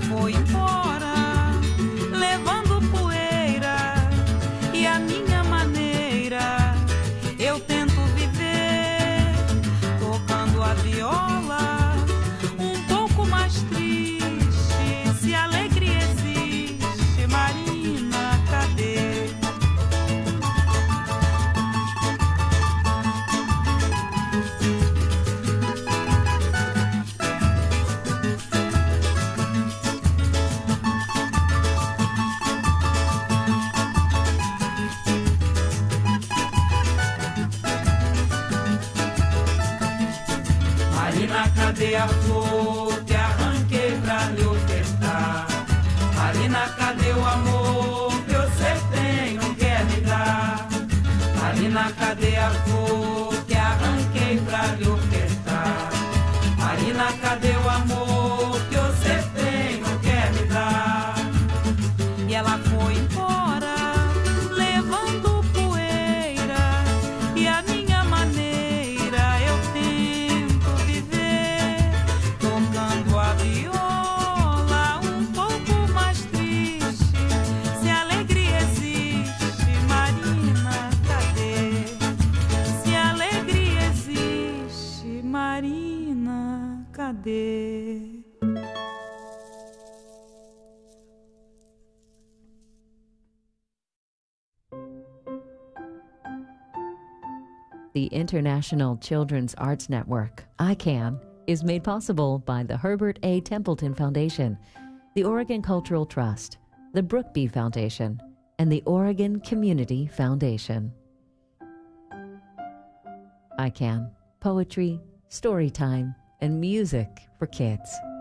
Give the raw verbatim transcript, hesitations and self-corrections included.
foi embora, levando poeira, e a minha maneira eu tento viver, tocando a viola, um pouco mais triste. Se a alegria existe, Marina, cadê? Marina, cadê a flor que arranquei pra lhe ofertar? Marina, cadê o amor que você tem, não quer me dar? Marina, cadê a flor que arranquei pra lhe ofertar? Marina, cadê o amor que você tem, não quer me dar? E ela foi embora, levando poeira, e a minha maneira eu tento viver, tocando a viola, um pouco mais triste. Se a alegria existe, Marina, cadê? Se a alegria existe, Marina, cadê? The International Children's Arts Network, I CAN, is made possible by the Herbert A. Templeton Foundation, the Oregon Cultural Trust, the Brookby Foundation, and the Oregon Community Foundation. I CAN, poetry, story time, and music for kids.